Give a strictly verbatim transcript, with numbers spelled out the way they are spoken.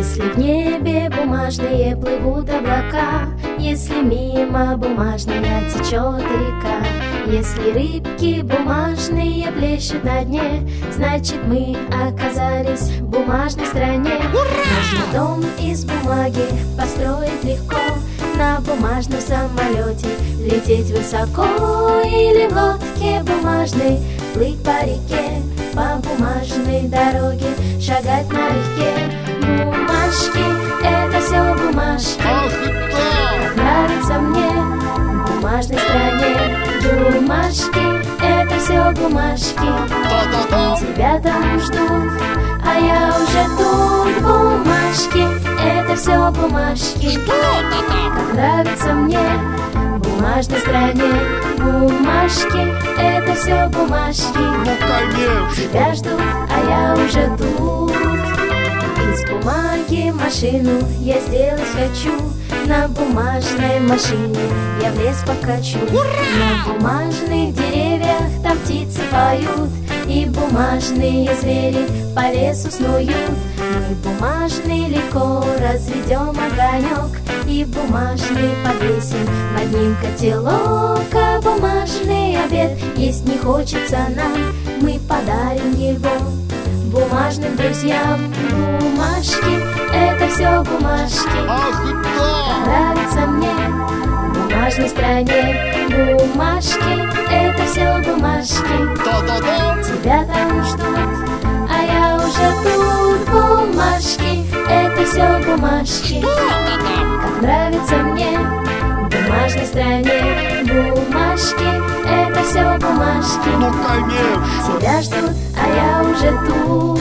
Если в небе бумажные плывут облака, если мимо бумажная течет река, если рыбки бумажные плещут на дне, значит мы оказались в бумажной стране. Можно дом из бумаги построить легко, на бумажном самолете лететь высоко, или в лодке бумажной плыть по реке, по бумажной дороге шагать налегке. Бумажки, это все бумажки. Ах, да! Как нравится мне в бумажной стране. Бумажки, это все бумажки. Да-да-да! Тебя там ждут, а я уже тут. Бумажки, это все бумажки. Что-то там! Как нравится мне в бумажной стране. Бумажки, это все бумажки. Ну, конечно! Тебя ждут, а я уже тут. Из бумаги машину я сделать хочу, на бумажной машине я в лес покачу. На бумажных деревьях там птицы поют, и бумажные звери по лесу снуют. Мы бумажный легко разведем огонек, и бумажный повесим над ним котелок. А бумажный обед есть не хочется нам, мы подарим его бумажным друзьям. Бумажки, это все бумажки. Ах, да! Нравится мне в бумажной стране. Бумажки, это все бумажки. Да-да-да! Тебя там ждут, а я уже тут. Бумажки, это все бумажки. Что-то там! Как нравится мне в бумажной стране. Бумажки, это все бумажки. Ну, конечно! Тебя ждут, а я уже тут.